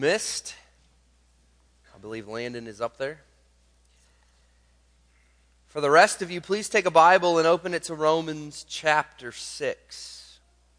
Missed. I believe Landon is up there. For the rest of you, please take a Bible and open it to Romans chapter 6.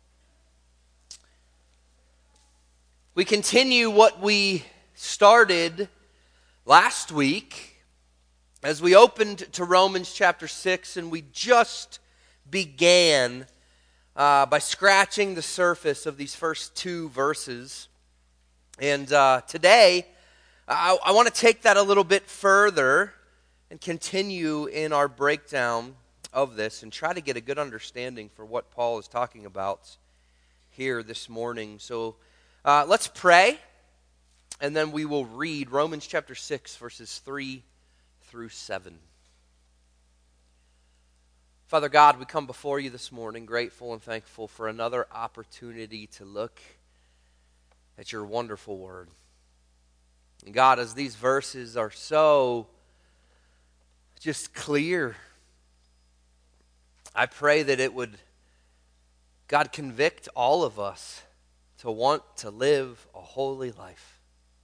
We continue what we started last week as we opened to Romans chapter 6, and we just began by scratching the surface of these first two verses. And today, I want to take that a little bit further and continue in our breakdown of this and try to get a good understanding for what Paul is talking about here this morning. So let's pray, and then we will read Romans chapter 6, verses 3 through 7. Father God, we come before you this morning grateful and thankful for another opportunity to look at your wonderful word. And God, as these verses are so just clear, I pray that it would, God, convict all of us to want to live a holy life.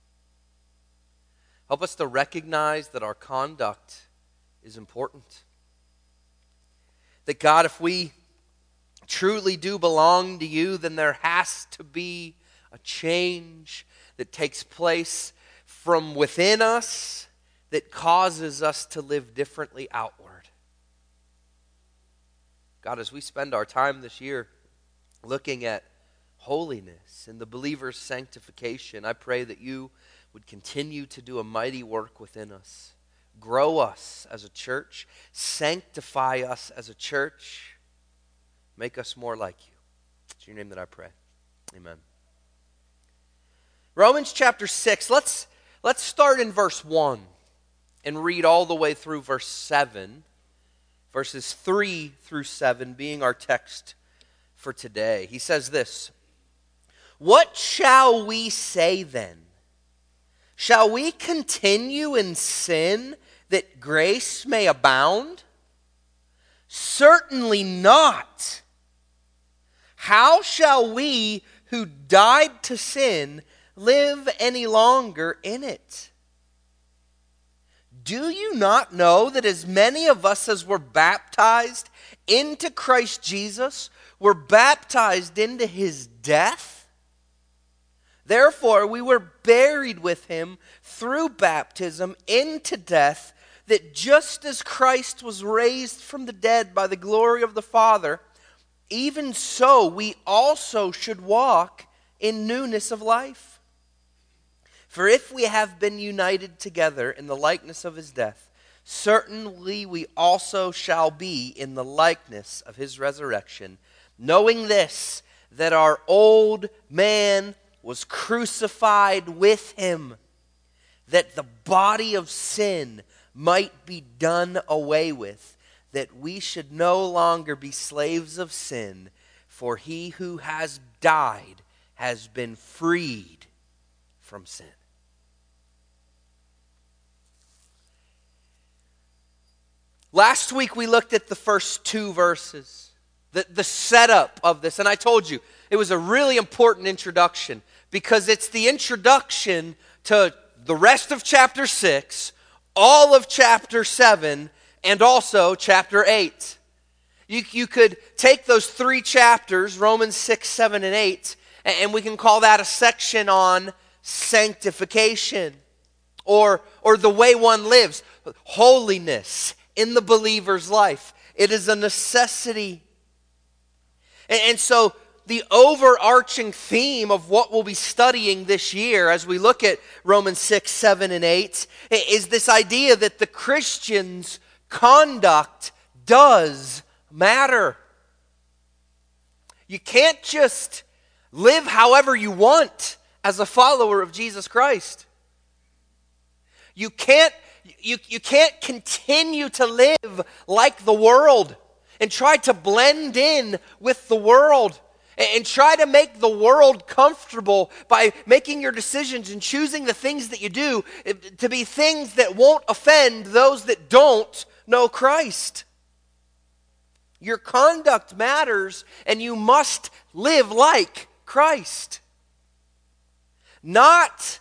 Help us to recognize that our conduct is important. That God, if we truly do belong to you, then there has to be a change that takes place from within us that causes us to live differently outward. God, as we spend our time this year looking at holiness and the believer's sanctification, I pray that you would continue to do a mighty work within us. Grow us as a church. Sanctify us as a church. Make us more like you. It's in your name that I pray. Amen. Romans chapter 6, let's start in verse 1 and read all the way through verse 7, verses 3 through 7 being our text for today. He says this, "What shall we say then? Shall we continue in sin that grace may abound? Certainly not. How shall we who died to sin live any longer in it? Do you not know that as many of us as were baptized into Christ Jesus were baptized into his death? Therefore we were buried with him through baptism into death, that just as Christ was raised from the dead by the glory of the Father, even so we also should walk in newness of life. For if we have been united together in the likeness of his death, certainly we also shall be in the likeness of his resurrection, knowing this, that our old man was crucified with him, that the body of sin might be done away with, that we should no longer be slaves of sin, for he who has died has been freed from sin." Last week we looked at the first two verses, the setup of this, and I told you it was a really important introduction because it's the introduction to the rest of chapter 6, all of chapter 7, and also chapter 8. You could take those three chapters, Romans 6, 7, and 8, and we can call that a section on sanctification or the way one lives, holiness in the believer's life. It is a necessity. And so the overarching theme of what we'll be studying this year as we look at Romans 6, 7, and 8 is this idea that the Christian's conduct does matter. You can't just live however you want as a follower of Jesus Christ. You can't continue to live like the world and try to blend in with the world and try to make the world comfortable by making your decisions and choosing the things that you do to be things that won't offend those that don't know Christ. Your conduct matters, and you must live like Christ. Not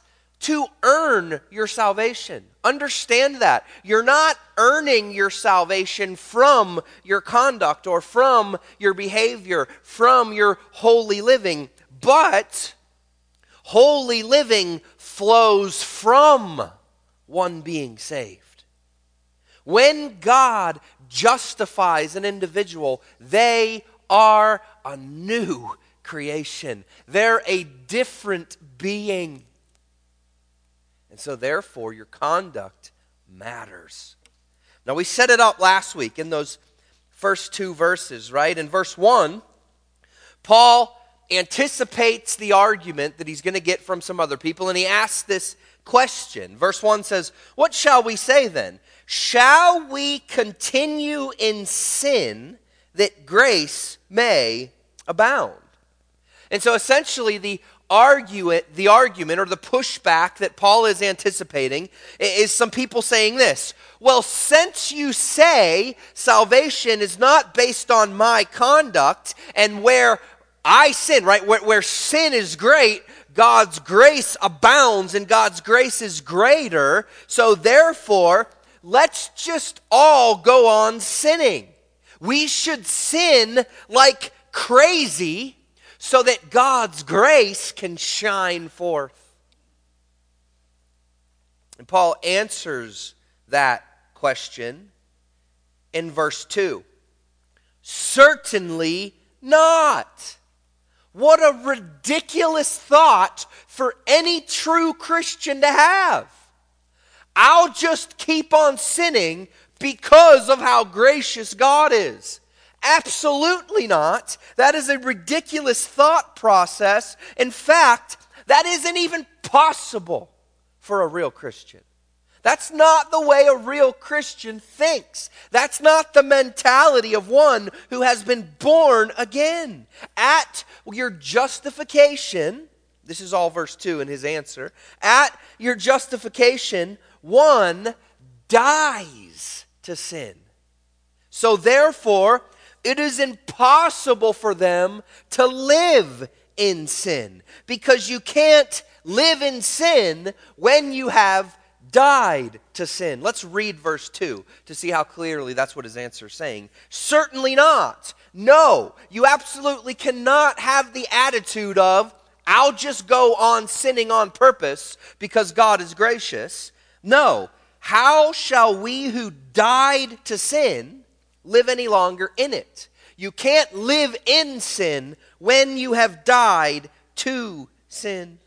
to earn your salvation. Understand that. You're not earning your salvation from your conduct or from your behavior, from your holy living, but holy living flows from one being saved. When God justifies an individual, they are a new creation. They're a different being. And so therefore, your conduct matters. Now, we set it up last week in those first two verses, right? In verse 1, Paul anticipates the argument that he's going to get from some other people, and he asks this question. Verse 1 says, "What shall we say then? Shall we continue in sin that grace may abound?" And so essentially the argument or the pushback that Paul is anticipating is some people saying this: well, since you say salvation is not based on my conduct, and where I sin, right, where sin is great, God's grace abounds and God's grace is greater, so therefore, let's just all go on sinning. We should sin like crazy so that God's grace can shine forth. And Paul answers that question in verse 2. Certainly not. What a ridiculous thought for any true Christian to have. I'll just keep on sinning because of how gracious God is. Absolutely not. That is a ridiculous thought process. In fact, that isn't even possible for a real Christian. That's not the way a real Christian thinks. That's not the mentality of one who has been born again. At your justification, this is all verse 2 in his answer, at your justification, one dies to sin. So therefore, it is impossible for them to live in sin, because you can't live in sin when you have died to sin. Let's read verse 2 to see how clearly that's what his answer is saying. Certainly not. No, you absolutely cannot have the attitude of, I'll just go on sinning on purpose because God is gracious. No. How shall we who died to sin live any longer in it? You can't live in sin when you have died to sin.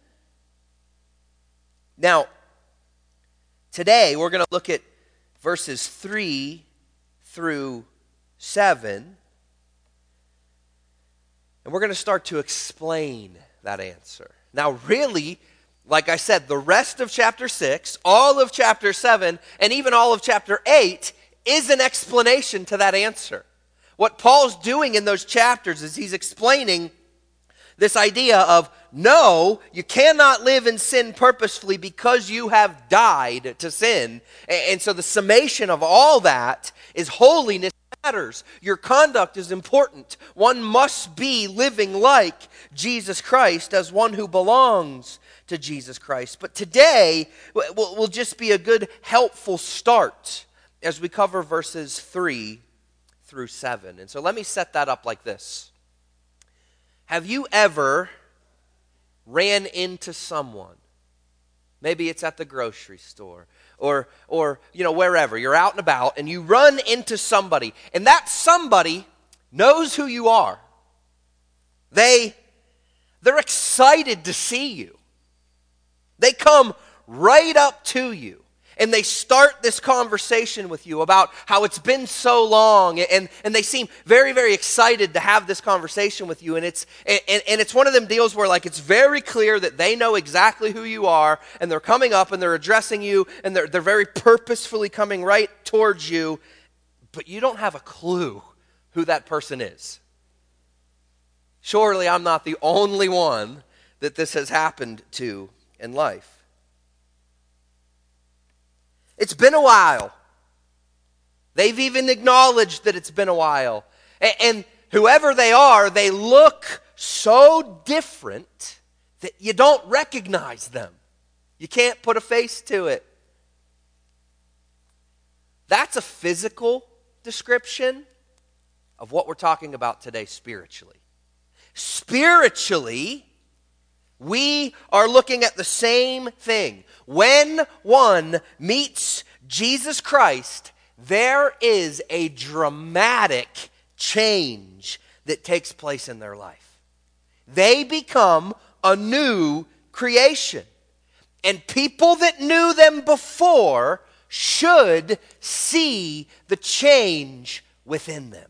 Now, today we're going to look at verses 3 through 7, and we're going to start to explain that answer. Now, really, like I said, the rest of chapter 6, all of chapter 7, and even all of chapter 8 is an explanation to that answer. What Paul's doing in those chapters is he's explaining this idea of, no, you cannot live in sin purposefully because you have died to sin. And so the summation of all that is holiness matters. Your conduct is important. One must be living like Jesus Christ as one who belongs to Jesus Christ. But today will just be a good, helpful start as we cover verses 3 through 7. And so let me set that up like this. Have you ever ran into someone? Maybe it's at the grocery store or wherever. You're out and about and you run into somebody, and that somebody knows who you are. They're excited to see you. They come right up to you and they start this conversation with you about how it's been so long, and they seem very, very excited to have this conversation with you, and it's one of them deals where, like, it's very clear that they know exactly who you are, and they're coming up and they're addressing you, and they're very purposefully coming right towards you, but you don't have a clue who that person is. Surely I'm not the only one that this has happened to in life. It's been a while. They've even acknowledged that it's been a while. And whoever they are, they look so different that you don't recognize them. You can't put a face to it. That's a physical description of what we're talking about today spiritually. Spiritually, we are looking at the same thing. When one meets Jesus Christ, there is a dramatic change that takes place in their life. They become a new creation. And people that knew them before should see the change within them.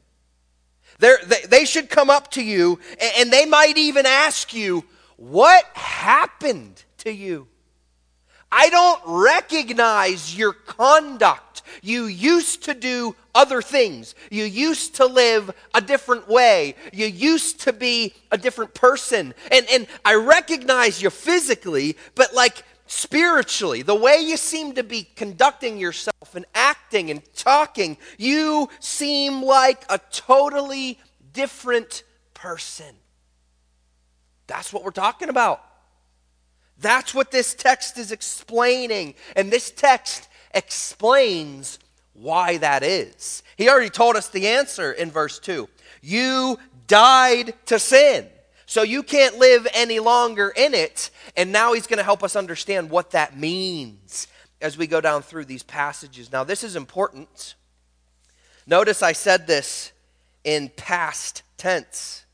They should come up to you and they might even ask you, what happened to you? I don't recognize your conduct. You used to do other things. You used to live a different way. You used to be a different person. And I recognize you physically, but like spiritually, the way you seem to be conducting yourself and acting and talking, you seem like a totally different person. That's what we're talking about. That's what this text is explaining. And this text explains why that is. He already told us the answer in verse 2. You died to sin, so you can't live any longer in it. And now he's going to help us understand what that means as we go down through these passages. Now, this is important. Notice I said this in past tense.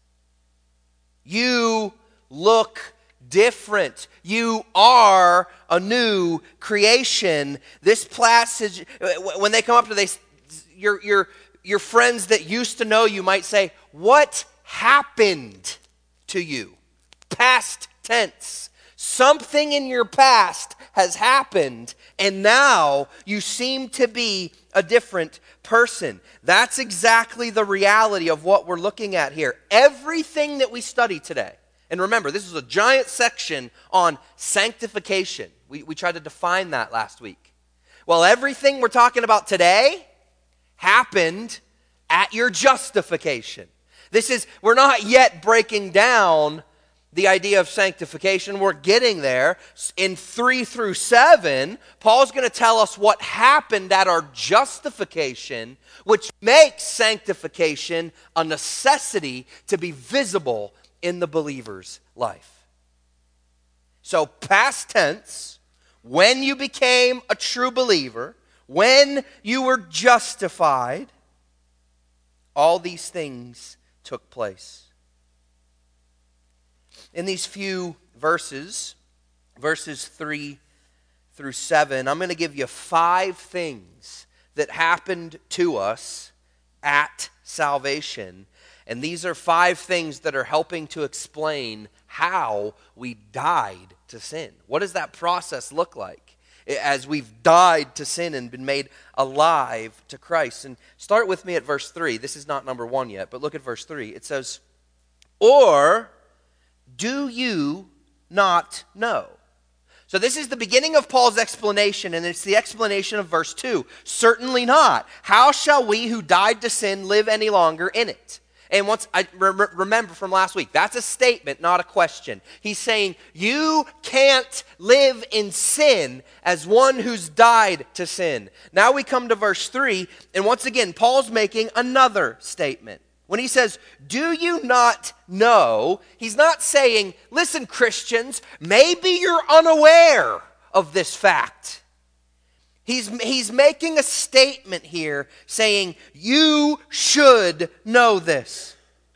You look different. You are a new creation. This passage, when they come up to your friends that used to know you might say, what happened to you? Past tense. Something in your past has happened, and now you seem to be a different person. That's exactly the reality of what we're looking at here. Everything that we study today, and remember, this is a giant section on sanctification. We tried to define that last week. Well, everything we're talking about today happened at your justification. We're not yet breaking down the idea of sanctification. We're getting there. In 3 through 7, Paul's going to tell us what happened at our justification, which makes sanctification a necessity to be visible in the believer's life. So past tense, when you became a true believer, when you were justified, all these things took place. In these few verses 3 through 7, I'm going to give you 5 things that happened to us at salvation. And these are 5 things that are helping to explain how we died to sin. What does that process look like as we've died to sin and been made alive to Christ? And start with me at verse 3. This is not number 1 yet, but look at verse 3. It says, or do you not know? So this is the beginning of Paul's explanation, and it's the explanation of verse 2. Certainly not. How shall we who died to sin live any longer in it? And once I remember from last week, that's a statement, not a question. He's saying you can't live in sin as one who's died to sin. Now we come to verse 3, and once again, Paul's making another statement. When he says, do you not know, he's not saying, listen, Christians, maybe you're unaware of this fact. He's making a statement here saying, you should know this.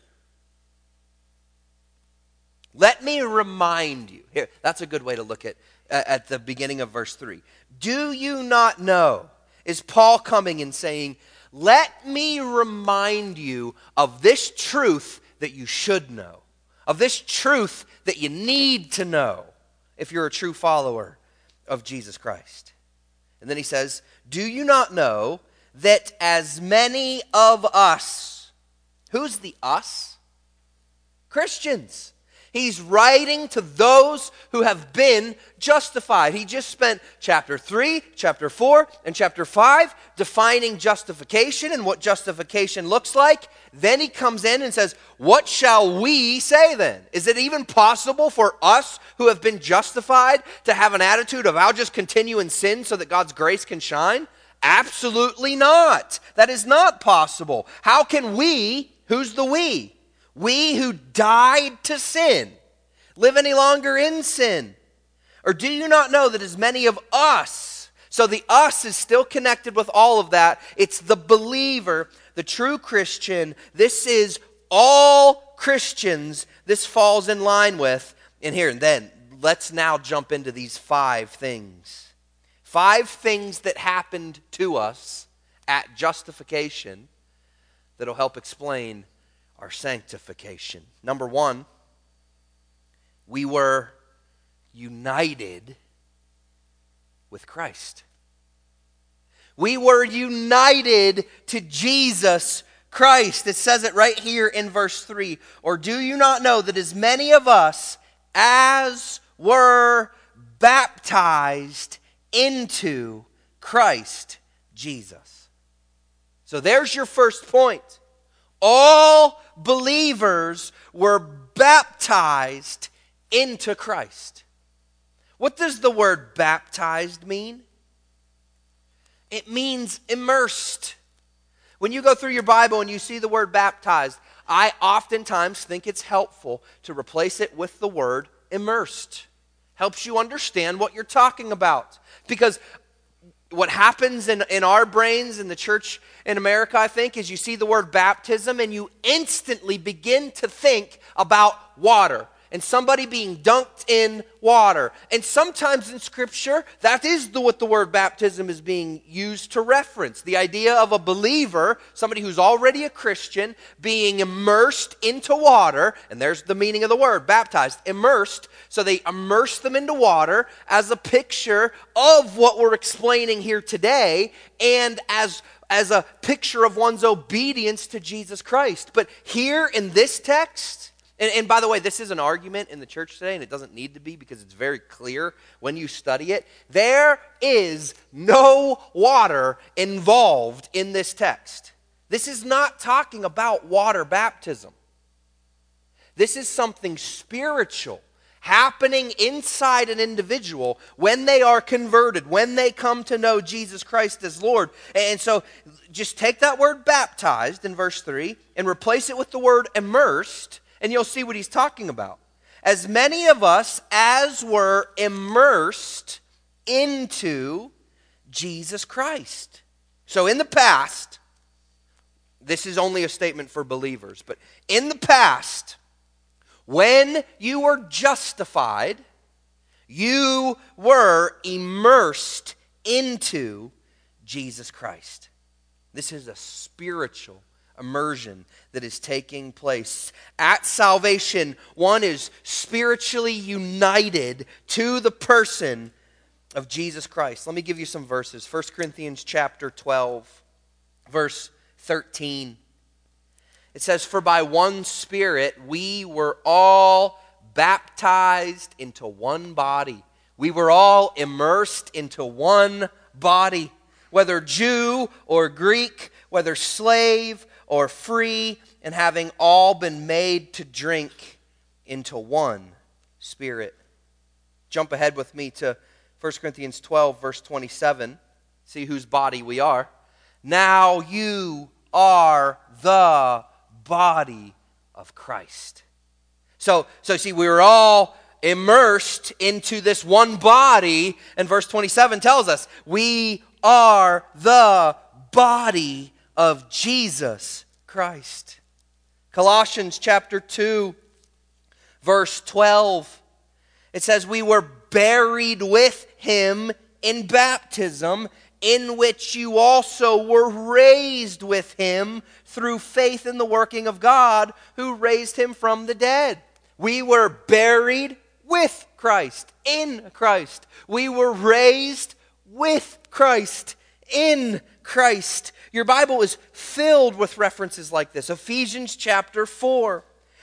Let me remind you. Here, that's a good way to look at the beginning of verse 3. Do you not know? Is Paul coming and saying, let me remind you of this truth that you should know, of this truth that you need to know if you're a true follower of Jesus Christ. And then he says, do you not know that as many of us, who's the us? Christians. He's writing to those who have been justified. He just spent chapter 3, chapter 4, and chapter 5 defining justification and what justification looks like. Then he comes in and says, what shall we say then? Is it even possible for us who have been justified to have an attitude of, I'll just continue in sin so that God's grace can shine? Absolutely not. That is not possible. How can we, who's the we? We who died to sin, live any longer in sin? Or do you not know that as many of us, so the us is still connected with all of that. It's the believer, the true Christian. This is all Christians this falls in line with. And here, and then, let's now jump into these 5 things. 5 things that happened to us at justification that'll help explain our sanctification. Number 1, we were united with Christ. We were united to Jesus Christ. It says it right here in verse 3. Or do you not know that as many of us as were baptized into Christ Jesus? So there's your first point. All believers were baptized into Christ. What does the word baptized mean? It means immersed. When you go through your Bible and you see the word baptized, I oftentimes think it's helpful to replace it with the word immersed. Helps you understand what you're talking about. Because what happens in our brains, in the church in America, I think, is you see the word baptism and you instantly begin to think about water and somebody being dunked in water. And sometimes in Scripture, that is what the word baptism is being used to reference. The idea of a believer, somebody who's already a Christian, being immersed into water, and there's the meaning of the word, baptized, immersed. So they immerse them into water as a picture of what we're explaining here today, and as a picture of one's obedience to Jesus Christ. But here in this text, and by the way, this is an argument in the church today, and it doesn't need to be because it's very clear when you study it. There is no water involved in this text. This is not talking about water baptism. This is something spiritual happening inside an individual when they are converted, when they come to know Jesus Christ as Lord. And so just take that word baptized in verse 3 and replace it with the word immersed, and you'll see what he's talking about. As many of us as were immersed into Jesus Christ. So in the past, this is only a statement for believers, but in the past, when you were justified, you were immersed into Jesus Christ. This is a spiritual immersion that is taking place. At salvation, one is spiritually united to the person of Jesus Christ. Let me give you some verses. 1 Corinthians chapter 12, verse 13. It says, "For by one Spirit we were all baptized into one body." We were all immersed into one body. Whether Jew or Greek, whether slave or free, and having all been made to drink into one Spirit. Jump ahead with me to 1 Corinthians 12, verse 27. See whose body we are. "Now you are the body of Christ." So see, we were all immersed into this one body, and verse 27 tells us we are the body of Jesus Christ. Colossians chapter 2, verse 12, it says, "We were buried with him in baptism, in which you also were raised with him through faith in the working of God, who raised him from the dead." We were buried with Christ, in Christ. We were raised with Christ, in Christ. Your Bible is filled with references like this. Ephesians chapter 4.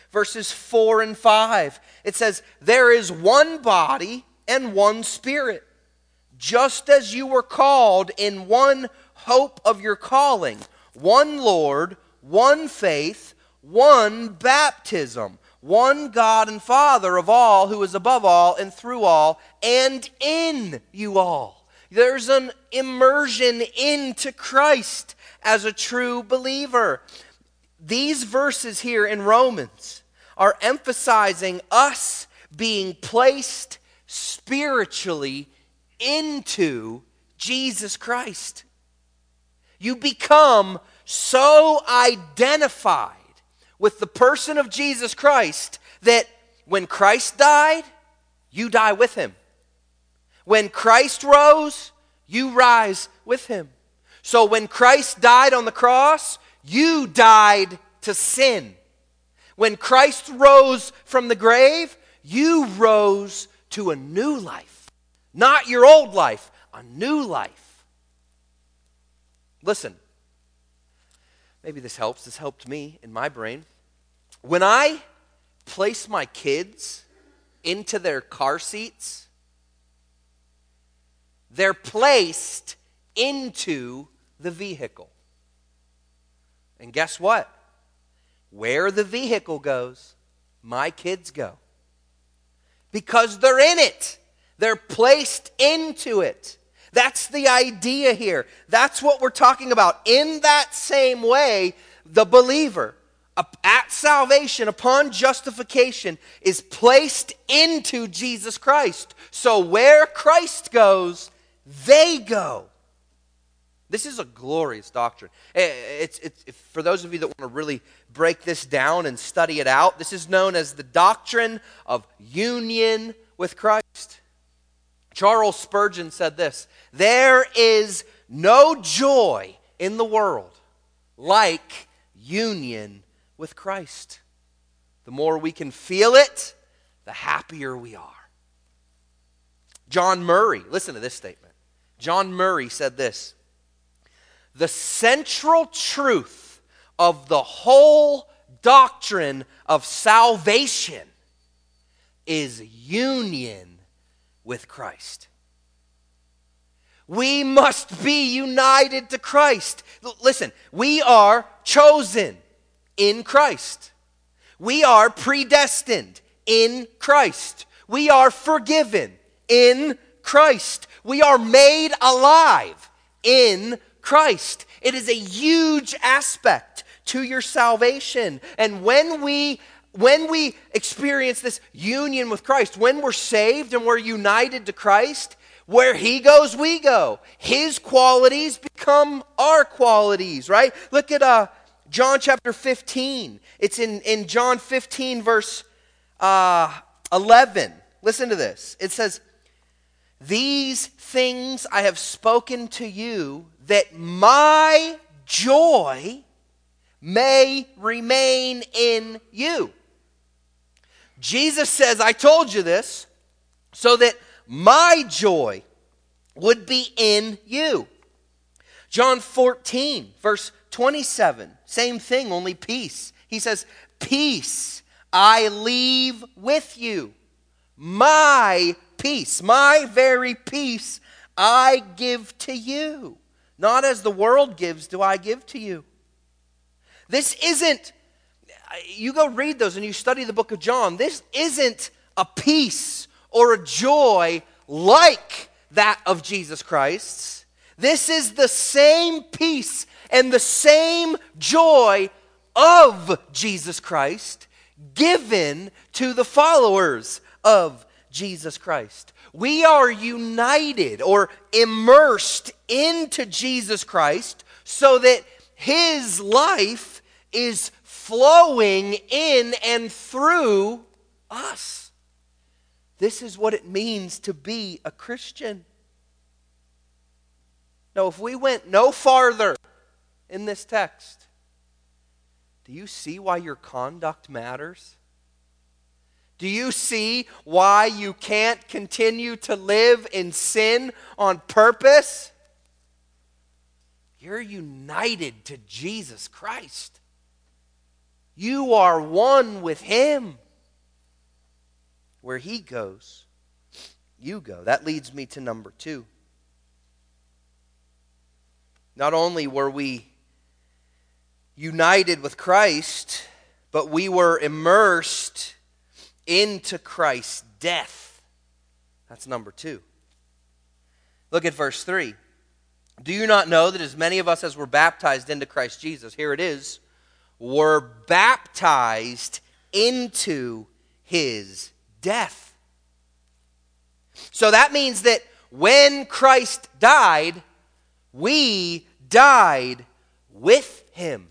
verses 4 and 5. It says, "There is one body and one Spirit, just as you were called in one hope of your calling, one Lord, one faith, one baptism, one God and Father of all, who is above all and through all and in you all." There's an immersion into Christ as a true believer. These verses here in Romans are emphasizing us being placed spiritually into Jesus Christ. You become so identified with the person of Jesus Christ that when Christ died, you die with him. When Christ rose, you rise with him. So when Christ died on the cross, you died to sin. When Christ rose from the grave, you rose to a new life. Not your old life, a new life. Listen, maybe this helps. This helped me in my brain. When I place my kids into their car seats, they're placed into the vehicle. And guess what? Where the vehicle goes, my kids go. Because they're in it. They're placed into it. That's the idea here. That's what we're talking about. In that same way, the believer at salvation, upon justification, is placed into Jesus Christ. So where Christ goes, they go. This is a glorious doctrine. It's for those of you that want to really break this down and study it out, this is known as the doctrine of union with Christ. Charles Spurgeon said this: "There is no joy in the world like union with Christ. The more we can feel it, the happier we are." John Murray, listen to this statement. John Murray said this: "The central truth of the whole doctrine of salvation is union with Christ." We must be united to Christ. Listen, we are chosen in Christ. We are predestined in Christ. We are forgiven in Christ. We are made alive in Christ. It is a huge aspect to your salvation. And when we experience this union with Christ, when we're saved and we're united to Christ, where he goes, we go. His qualities become our qualities, right? Look at John chapter 15. It's in John 15 verse 11. Listen to this. It says, "These things I have spoken to you, that my joy may remain in you." Jesus says, I told you this so that my joy would be in you. John 14, verse 27, same thing, only peace. He says, "Peace I leave with you. My peace, my very peace I give to you. Not as the world gives do I give to you." This isn't, you go read those and you study the book of John, this isn't a peace or a joy like that of Jesus Christ's. This is the same peace and the same joy of Jesus Christ given to the followers of Jesus Christ. We are united or immersed into Jesus Christ so that his life is flowing in and through us. This is what it means to be a Christian. Now, if we went no farther in this text, do you see why your conduct matters? Do you see why you can't continue to live in sin on purpose? You're united to Jesus Christ. You are one with him. Where he goes, you go. That leads me to number 2. Not only were we united with Christ, but we were immersed into Christ's death. That's number 2. Look at verse 3. Do you not know that as many of us as were baptized into Christ Jesus, here it is, were baptized into his death? So that means that when Christ died, we died with him.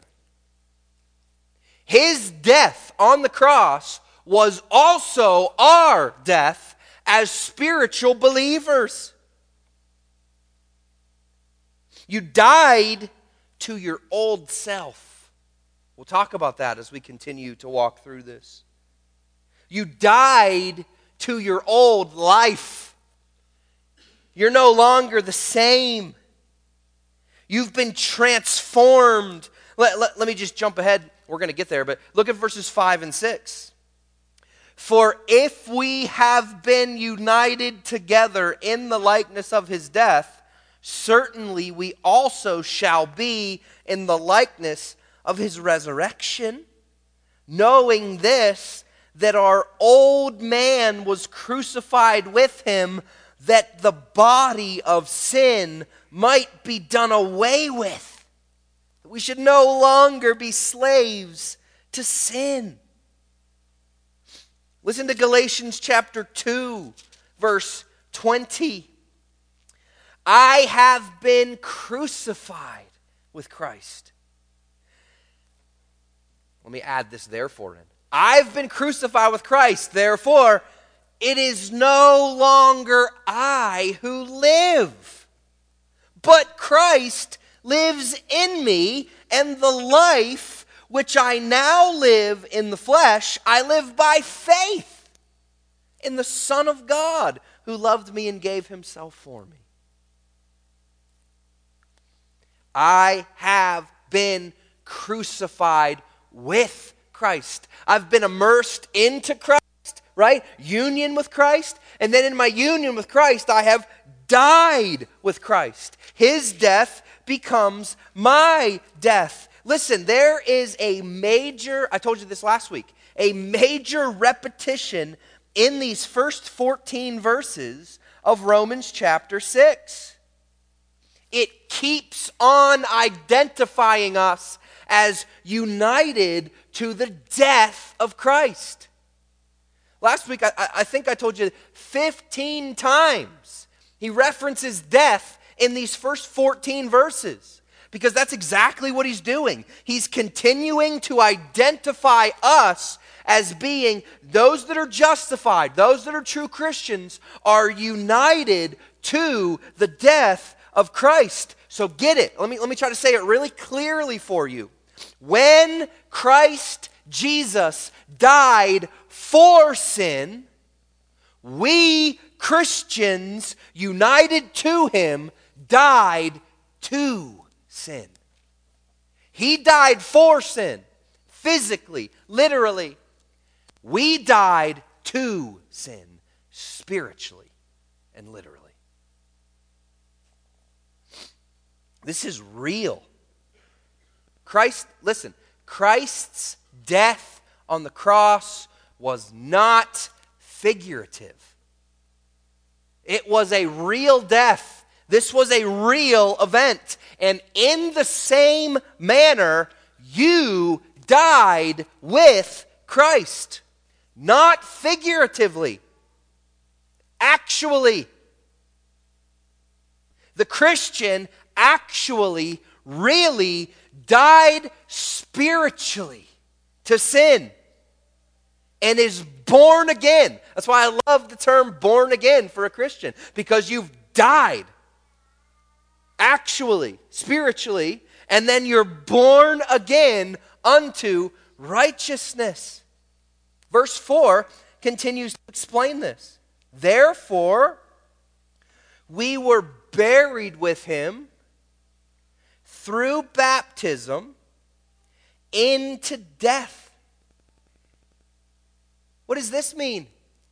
His death on the cross was also our death as spiritual believers. You died to your old self. We'll talk about that as we continue to walk through this. You died to your old life. You're no longer the same. You've been transformed. Let me just jump ahead. We're going to get there, but look at verses 5 and 6. For if we have been united together in the likeness of his death, certainly we also shall be in the likeness of his resurrection, knowing this, that our old man was crucified with him, that the body of sin might be done away with. We should no longer be slaves to sin. Listen to Galatians chapter 2, verse 20. I have been crucified with Christ. Let me add this therefore in. I've been crucified with Christ, therefore it is no longer I who live, but Christ lives in me, and the life which I now live in the flesh, I live by faith in the Son of God who loved me and gave himself for me. I have been crucified with Christ. I've been immersed into Christ, right? Union with Christ. And then in my union with Christ, I have died with Christ. His death becomes my death. Listen, there is a major, I told you this last week, a major repetition in these first 14 verses of Romans chapter 6. It keeps on identifying us as united to the death of Christ. Last week, I think I told you 15 times he references death in these first 14 verses, because that's exactly what he's doing. He's continuing to identify us as being those that are justified, those that are true Christians, are united to the death of Christ. So get it. Let me try to say it really clearly for you. When Christ Jesus died for sin, we Christians united to him died to sin. He died for sin, physically, literally. We died to sin, spiritually and literally. This is real. Christ's death on the cross was not figurative. It was a real death. This was a real event. And in the same manner, you died with Christ. Not figuratively. Actually. The Christian actually, really died spiritually to sin and is born again. That's why I love the term born again for a Christian, because you've died actually, spiritually, and then you're born again unto righteousness. Verse 4 continues to explain this. Therefore, we were buried with him through baptism into death, What does this mean?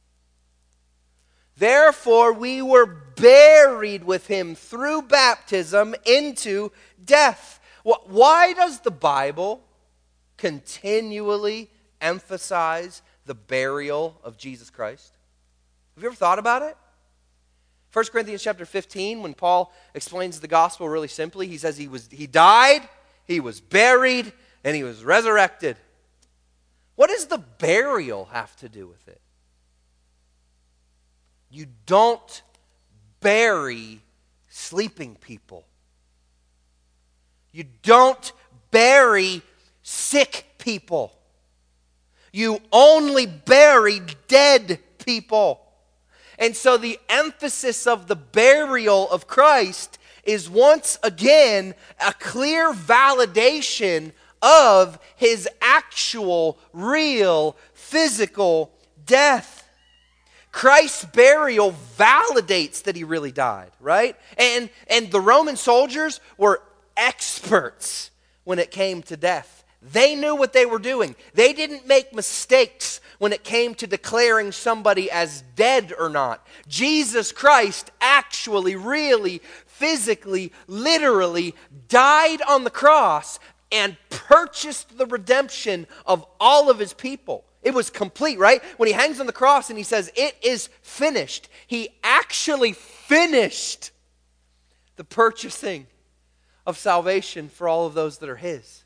Therefore, we were buried with him through baptism into death. Why does the Bible continually emphasize the burial of Jesus Christ? Have you ever thought about it? 1 Corinthians chapter 15, when Paul explains the gospel really simply, he says he died, he was buried, and he was resurrected. What does the burial have to do with it? You don't bury sleeping people. You don't bury sick people. You only bury dead people. And so the emphasis of the burial of Christ is once again a clear validation of his actual, real, physical death. Christ's burial validates that he really died, right? And the Roman soldiers were experts when it came to death. They knew what they were doing. They didn't make mistakes when it came to declaring somebody as dead or not. Jesus Christ actually, really, physically, literally died on the cross and purchased the redemption of all of his people. It was complete, right? When he hangs on the cross and he says, "It is finished," he actually finished the purchasing of salvation for all of those that are his.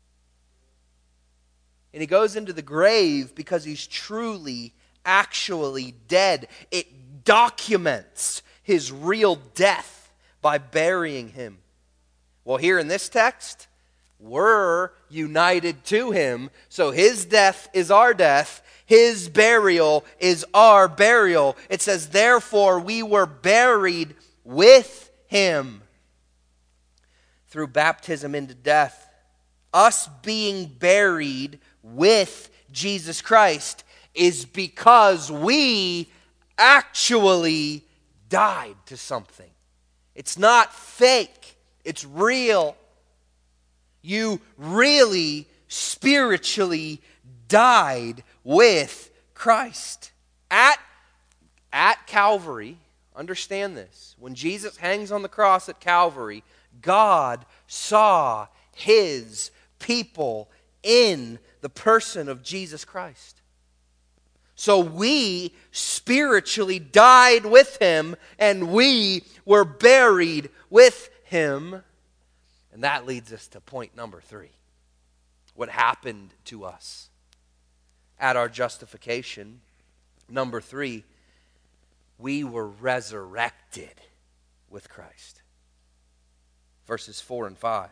And he goes into the grave because he's truly, actually dead. It documents his real death by burying him. Well, here in this text, we're united to him. So his death is our death. His burial is our burial. It says, therefore, we were buried with him through baptism into death. Us being buried with Jesus Christ is because we actually died to something. It's not fake. It's real. You really, spiritually died with Christ. At Calvary, understand this, when Jesus hangs on the cross at Calvary, God saw his people in the person of Jesus Christ. So we spiritually died with him, and we were buried with him. And that leads us to point number 3. What happened to us at our justification. Number 3, we were resurrected with Christ. Verses 4 and 5.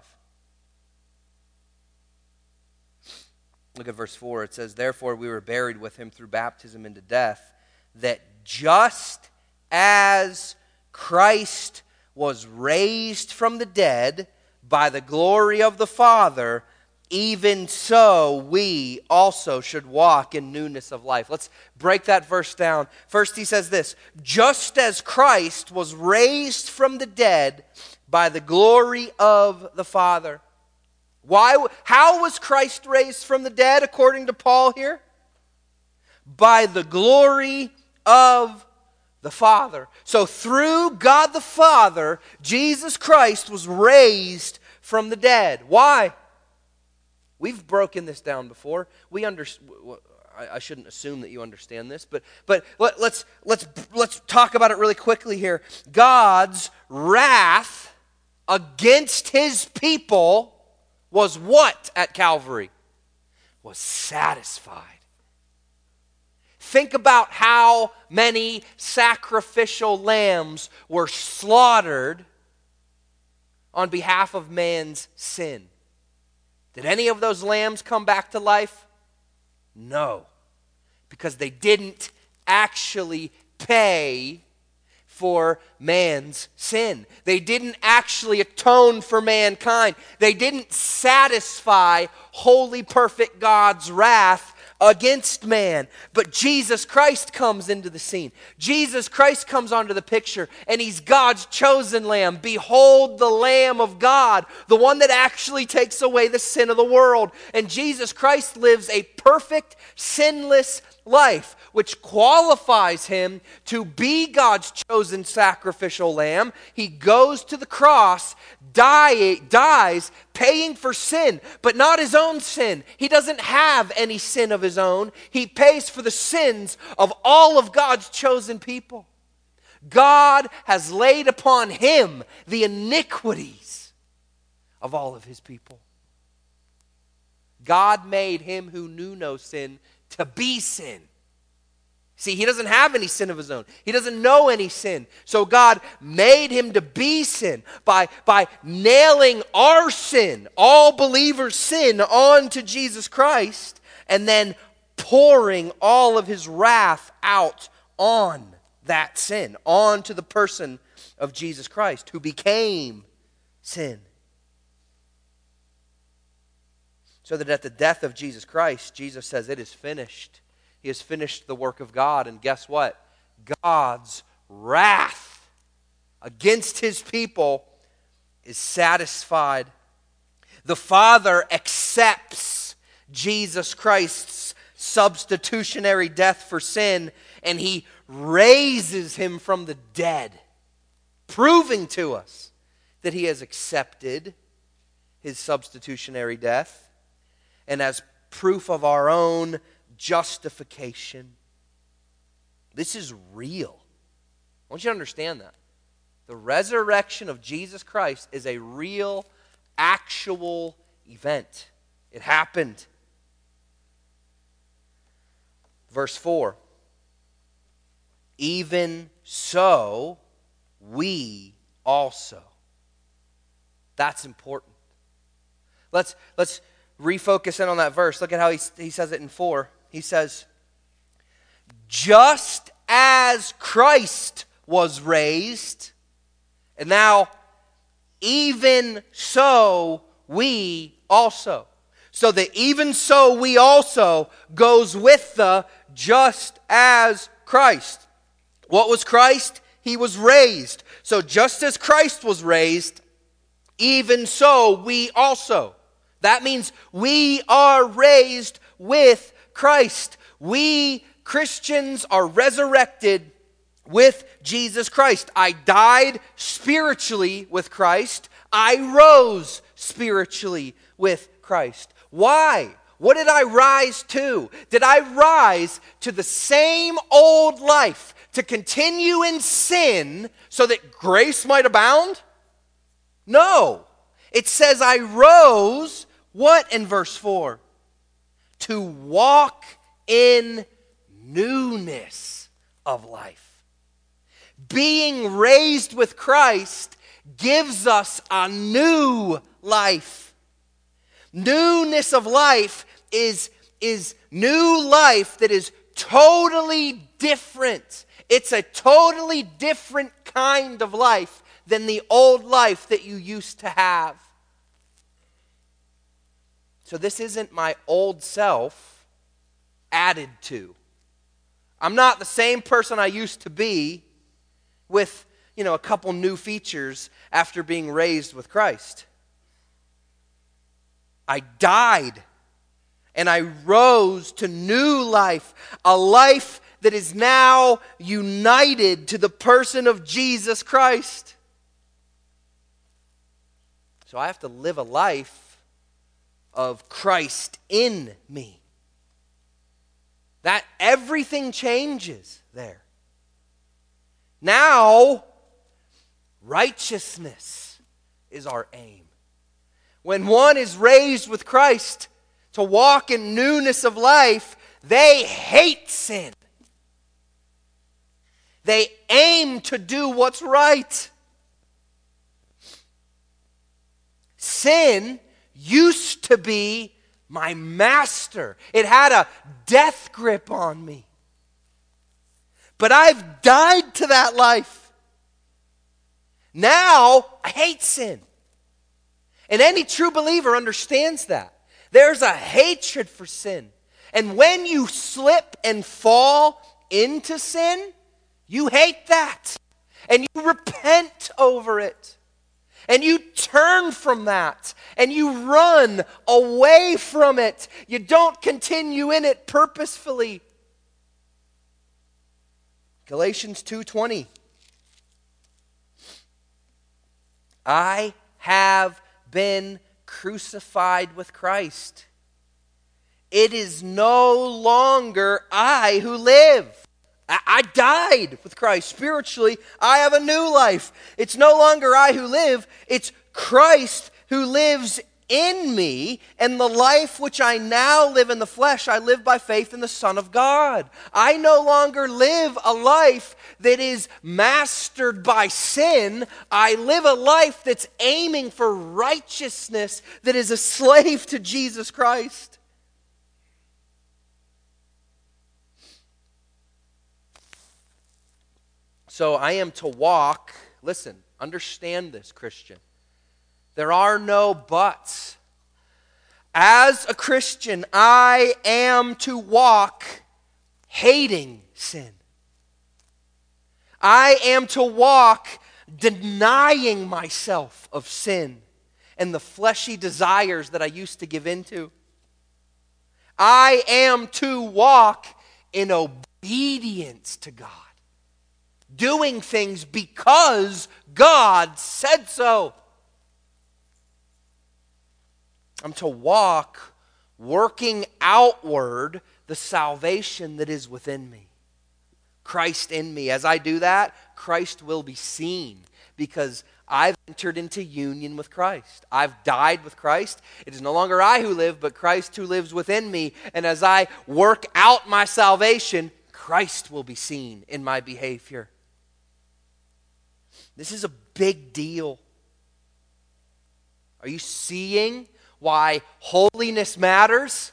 Look at verse 4. It says, therefore we were buried with him through baptism into death, that just as Christ was raised from the dead by the glory of the Father, even so we also should walk in newness of life. Let's break that verse down. First he says this, just as Christ was raised from the dead by the glory of the Father. How was Christ raised from the dead according to Paul here? By the glory of the Father. So through God the Father, Jesus Christ was raised from the dead. Why? We've broken this down before. I shouldn't assume that you understand this, but let's talk about it really quickly here. God's wrath against his people was what at Calvary? Was satisfied. Think about how many sacrificial lambs were slaughtered on behalf of man's sin. Did any of those lambs come back to life? No, because they didn't actually pay for man's sin. They didn't actually atone for mankind. They didn't satisfy holy, perfect God's wrath against man. But Jesus Christ comes into the scene. Jesus Christ comes onto the picture, and he's God's chosen lamb. Behold the Lamb of God, the one that actually takes away the sin of the world. And Jesus Christ lives a perfect, sinless, life, which qualifies him to be God's chosen sacrificial lamb. He goes to the cross, dies, paying for sin, but not his own sin. He doesn't have any sin of his own. He pays for the sins of all of God's chosen people. God has laid upon him the iniquities of all of his people. God made him who knew no sin to be sin. See, he doesn't have any sin of his own. He doesn't know any sin. So God made him to be sin by nailing our sin, all believers' sin, onto Jesus Christ, and then pouring all of his wrath out on that sin, onto the person of Jesus Christ, who became sin. So that at the death of Jesus Christ, Jesus says, "It is finished." He has finished the work of God. And guess what? God's wrath against his people is satisfied. The Father accepts Jesus Christ's substitutionary death for sin, and he raises him from the dead, proving to us that he has accepted his substitutionary death, and as proof of our own justification. This is real. I want you to understand that. The resurrection of Jesus Christ is a real, actual event. It happened. Verse 4. Even so, we also. That's important. Let's refocus in on that verse. Look at how he says it in 4. He says, just as Christ was raised, and now even so we also. So the even so we also goes with the just as Christ. What was Christ? He was raised. So just as Christ was raised, even so we also. That means we are raised with Christ. We Christians are resurrected with Jesus Christ. I died spiritually with Christ. I rose spiritually with Christ. Why? What did I rise to? Did I rise to the same old life, to continue in sin so that grace might abound? No. It says I rose, what in verse 4? To walk in newness of life. Being raised with Christ gives us a new life. Newness of life is new life that is totally different. It's a totally different kind of life than the old life that you used to have. So this isn't my old self added to. I'm not the same person I used to be with, a couple new features after being raised with Christ. I died and I rose to new life, a life that is now united to the person of Jesus Christ. So I have to live a life of Christ in me. That everything changes there. Now, righteousness is our aim. When one is raised with Christ to walk in newness of life, they hate sin. They aim to do what's right. Sin used to be my master. It had a death grip on me. But I've died to that life. Now, I hate sin. And any true believer understands that. There's a hatred for sin. And when you slip and fall into sin, you hate that. And you repent over it. And you turn from that, and you run away from it. You don't continue in it purposefully. Galatians 2:20. I have been crucified with Christ. It is no longer I who live. I died with Christ. Spiritually, I have a new life. It's no longer I who live. It's Christ who lives in me, and the life which I now live in the flesh, I live by faith in the Son of God. I no longer live a life that is mastered by sin. I live a life that's aiming for righteousness, that is a slave to Jesus Christ. So I am to walk, listen, understand this, Christian. There are no buts. As a Christian, I am to walk hating sin. I am to walk denying myself of sin and the fleshy desires that I used to give into. I am to walk in obedience to God, doing things because God said so. I'm to walk working outward the salvation that is within me. Christ in me. As I do that, Christ will be seen because I've entered into union with Christ. I've died with Christ. It is no longer I who live, but Christ who lives within me. And as I work out my salvation, Christ will be seen in my behavior. This is a big deal. Are you seeing why holiness matters?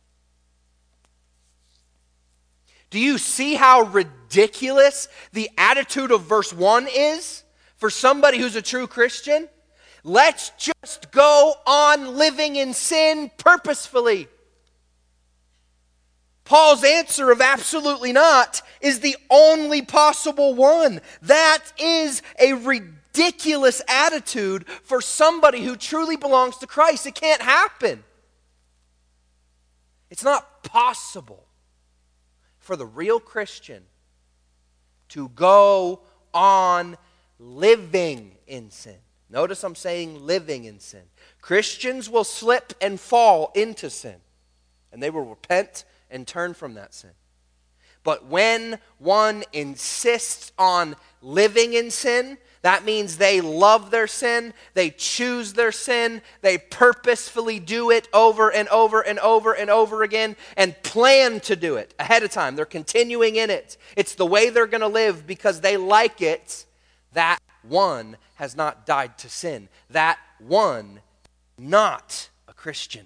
Do you see how ridiculous the attitude of verse 1 is for somebody who's a true Christian? Let's just go on living in sin purposefully. Paul's answer of absolutely not is the only possible one. That is a ridiculous attitude for somebody who truly belongs to Christ. It can't happen. It's not possible for the real Christian to go on living in sin. Notice I'm saying living in sin. Christians will slip and fall into sin, and they will repent and turn from that sin. But when one insists on living in sin, that means they love their sin, they choose their sin, they purposefully do it over and over and over and over again and plan to do it ahead of time. They're continuing in it. It's the way they're going to live because they like it. That one has not died to sin. That one is not a Christian.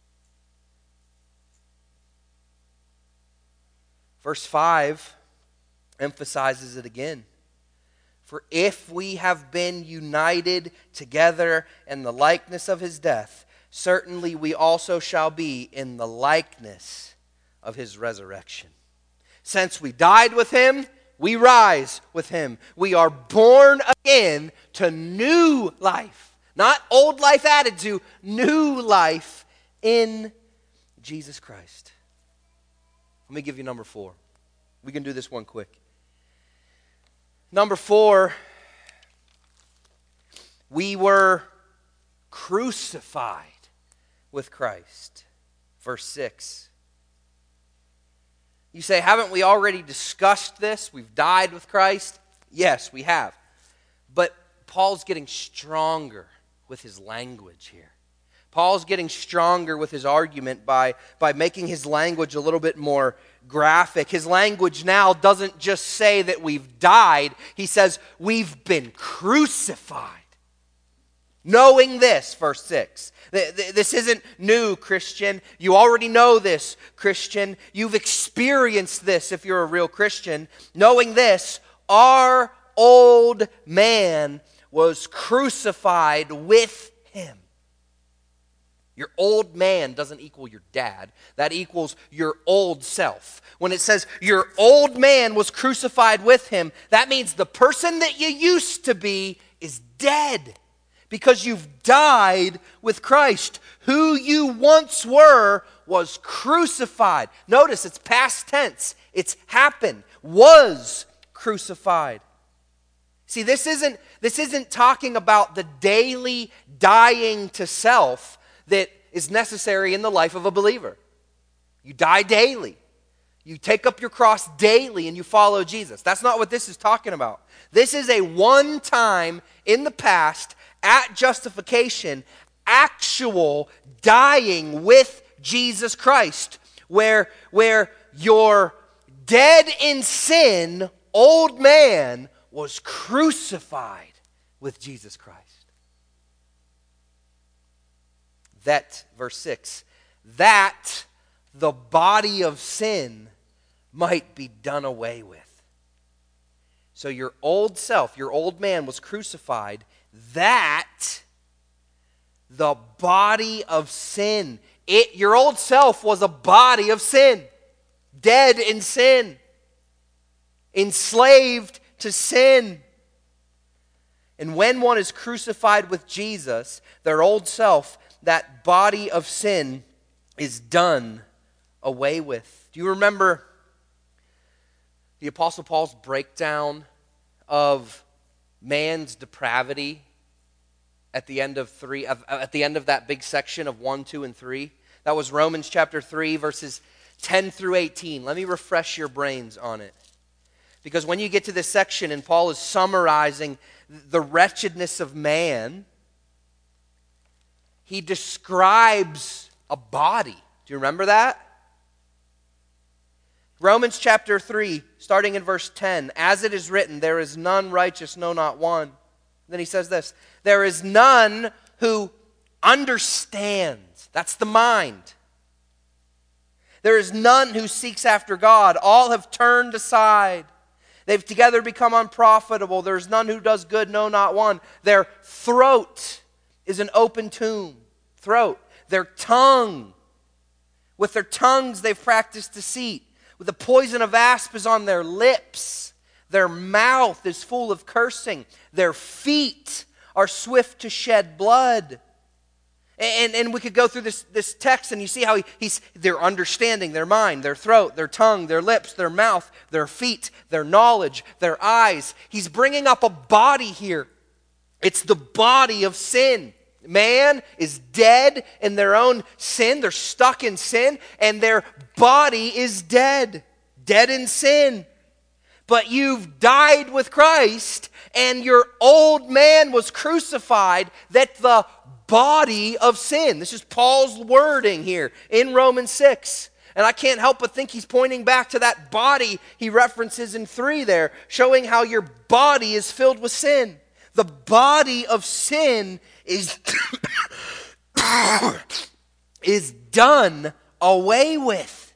Verse 5 emphasizes it again. For if we have been united together in the likeness of his death, certainly we also shall be in the likeness of his resurrection. Since we died with him, we rise with him. We are born again to new life. Not old life added to, new life in Jesus Christ. Let me give you number 4. We can do this one quick. Number 4, we were crucified with Christ. Verse 6. You say, haven't we already discussed this? We've died with Christ? Yes, we have. But Paul's getting stronger with his language here. Paul's getting stronger with his argument by making his language a little bit more graphic. His language now doesn't just say that we've died. He says we've been crucified. Knowing this, verse 6. This isn't new, Christian. You already know this, Christian. You've experienced this if you're a real Christian. Knowing this, our old man was crucified with him. Your old man doesn't equal your dad. That equals your old self. When it says your old man was crucified with him, that means the person that you used to be is dead. Because you've died with Christ. Who you once were was crucified. Notice it's past tense. It's happened. Was crucified. See, this isn't talking about the daily dying to self that is necessary in the life of a believer. You die daily. You take up your cross daily and you follow Jesus. That's not what this is talking about. This is a one-time, in the past, at justification, actual dying with Jesus Christ, where your dead in sin old man was crucified with Jesus Christ. That, verse 6, that the body of sin might be done away with. So your old self, your old man was crucified, that the body of sin, your old self was a body of sin, dead in sin, enslaved to sin. And when one is crucified with Jesus, their old self, that body of sin is done away with. Do you remember the Apostle Paul's breakdown of man's depravity at the end of that big section of 1, 2, and 3? That was Romans chapter 3, verses 10 through 18. Let me refresh your brains on it. Because when you get to this section and Paul is summarizing the wretchedness of man, he describes a body. Do you remember that? Romans chapter 3, starting in verse 10, as it is written, there is none righteous, no, not one. Then he says this, there is none who understands. That's the mind. There is none who seeks after God. All have turned aside. They've together become unprofitable. There is none who does good, no, not one. Their throat is an open tomb. Throat. Their tongue. With their tongues they've practiced deceit. With the poison of asp is on their lips. Their mouth is full of cursing. Their feet are swift to shed blood. And we could go through this text and you see how their understanding, their mind, their throat, their tongue, their lips, their mouth, their feet, their knowledge, their eyes. He's bringing up a body here. It's the body of sin. Man is dead in their own sin. They're stuck in sin and their body is dead. Dead in sin. But you've died with Christ and your old man was crucified that the body of sin. This is Paul's wording here in Romans 6. And I can't help but think he's pointing back to that body he references in 3 there, showing how your body is filled with sin. The body of sin is, is done away with.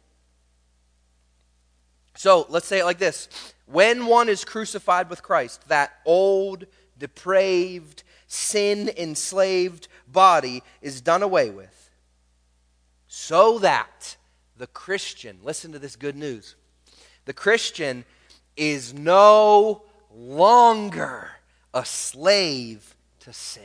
So let's say it like this. When one is crucified with Christ, that old, depraved, sin-enslaved body is done away with, so that the Christian, listen to this good news, the Christian is no longer a slave to sin.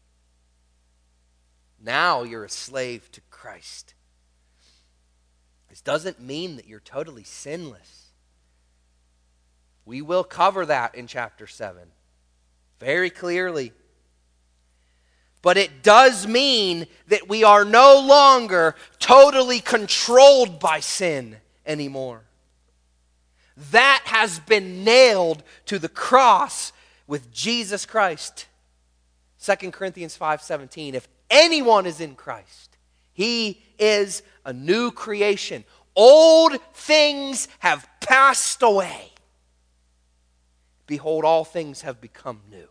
Now you're a slave to Christ. This doesn't mean that you're totally sinless. We will cover that in chapter 7 very clearly. But it does mean that we are no longer totally controlled by sin anymore. That has been nailed to the cross with Jesus Christ. 2 Corinthians 5:17. If anyone is in Christ, he is a new creation. Old things have passed away. Behold, all things have become new.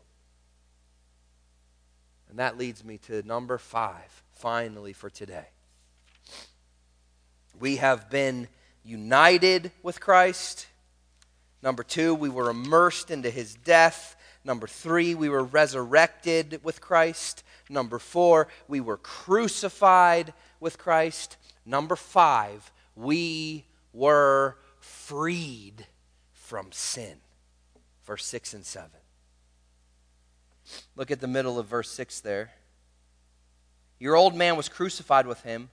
And that leads me to number 5, finally for today. We have been united with Christ. Number 2, we were immersed into his death. Number 3, we were resurrected with Christ. Number 4, we were crucified with Christ. Number 5, we were freed from sin. Verse 6 and 7. Look at the middle of verse 6 there. Your old man was crucified with him,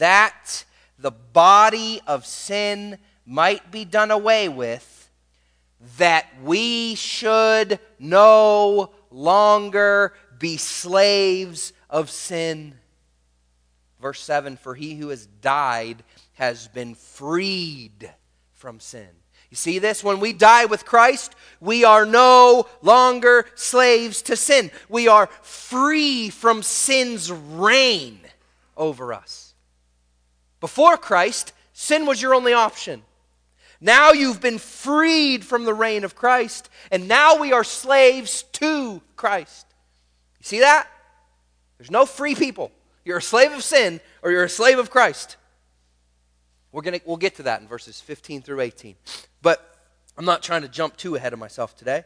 that the body of sin might be done away with, that we should no longer be slaves of sin. Verse 7, for he who has died has been freed from sin. You see this? When we die with Christ, we are no longer slaves to sin. We are free from sin's reign over us. Before Christ, sin was your only option. Now you've been freed from the reign of Christ, and now we are slaves to Christ. You see that? There's no free people. You're a slave of sin or you're a slave of Christ. We'll get to that in verses 15 through 18. But I'm not trying to jump too ahead of myself today.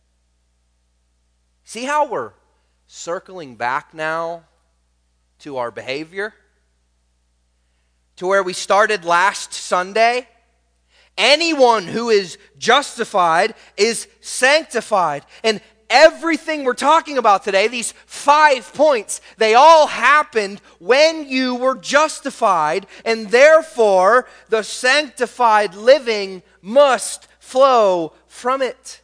See how we're circling back now to our behavior? To where we started last Sunday? Anyone who is justified is sanctified. And everything we're talking about today, these 5 points, they all happened when you were justified, and therefore the sanctified living must flow from it.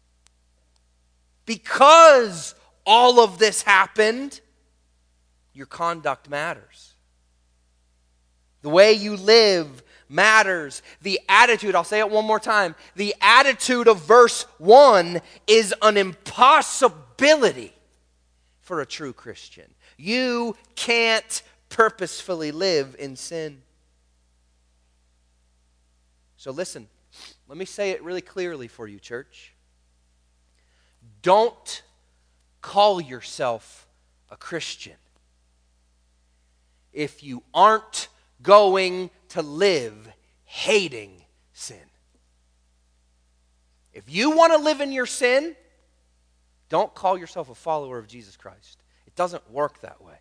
Because all of this happened, your conduct matters. The way you live matters. The attitude, I'll say it one more time, the attitude of verse 1 is an impossibility for a true Christian. You can't purposefully live in sin. So listen, let me say it really clearly for you, church. Don't call yourself a Christian if you aren't going to live hating sin. If you want to live in your sin, don't call yourself a follower of Jesus Christ. It doesn't work that way.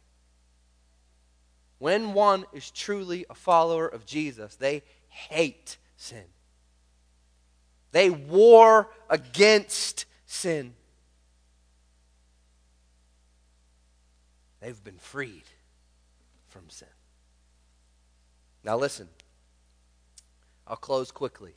When one is truly a follower of Jesus, they hate sin. They war against sin. They've been freed from sin. Now listen, I'll close quickly.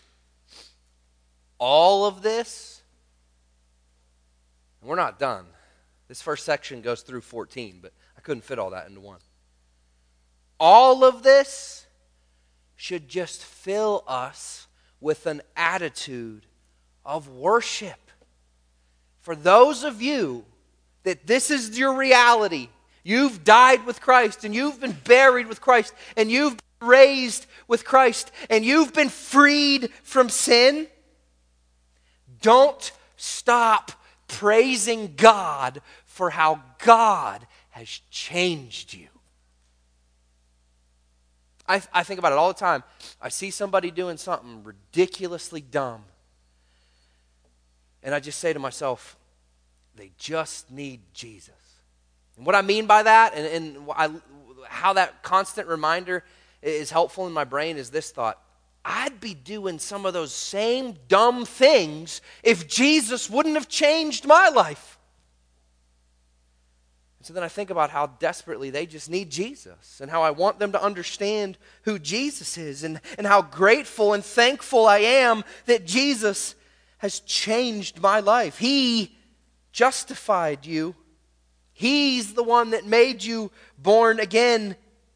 All of this, and we're not done. This first section goes through 14, but I couldn't fit all that into one. All of this should just fill us with an attitude of worship. For those of you that this is your reality, you've died with Christ, and you've been buried with Christ, and you've been raised with Christ, and you've been freed from sin, don't stop praising God for how God has changed you. I think about it all the time. I see somebody doing something ridiculously dumb, and I just say to myself, they just need Jesus. And what I mean by that, how that constant reminder is helpful in my brain is this thought: I'd be doing some of those same dumb things if Jesus wouldn't have changed my life. And so then I think about how desperately they just need Jesus, and how I want them to understand who Jesus is, and how grateful and thankful I am that Jesus has changed my life. He justified you. He's the one that made you born again.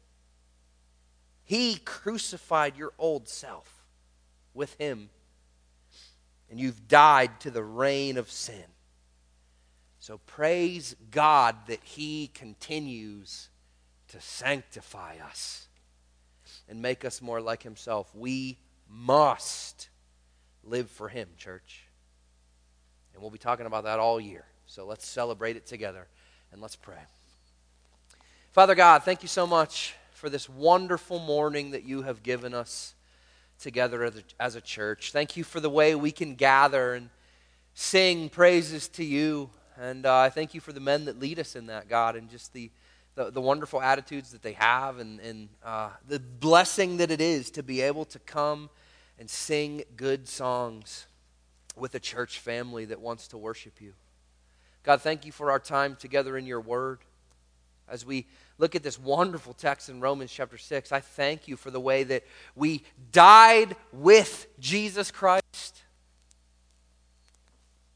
He crucified your old self with him, and you've died to the reign of sin. So praise God that he continues to sanctify us and make us more like himself. We must live for him, church. And we'll be talking about that all year. So let's celebrate it together, and let's pray. Father God, thank you so much for this wonderful morning that you have given us together as a church. Thank you for the way we can gather and sing praises to you. And I thank you for the men that lead us in that, God, and just the wonderful attitudes that they have, and the blessing that it is to be able to come and sing good songs with a church family that wants to worship you. God, thank you for our time together in your word. As we look at this wonderful text in Romans chapter 6, I thank you for the way that we died with Jesus Christ,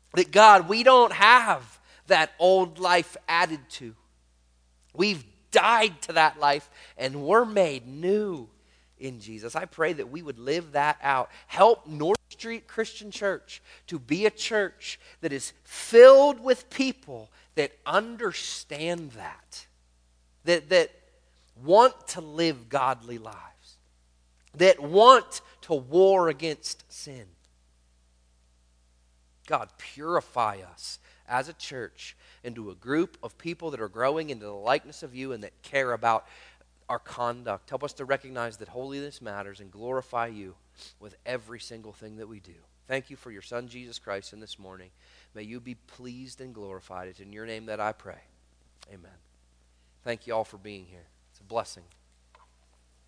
That God, we don't have that old life added to. We've died to that life and we're made new in Jesus. I pray that we would live that out. Help North Street Christian Church to be a church that is filled with people that understand that want to live godly lives, that want to war against sin. God, purify us as a church into a group of people that are growing into the likeness of you and that care about our conduct. Help us to recognize that holiness matters and glorify you with every single thing that we do. Thank you for your Son, Jesus Christ, in this morning. May you be pleased and glorified. It's in your name that I pray. Amen. Thank you all for being here. It's a blessing.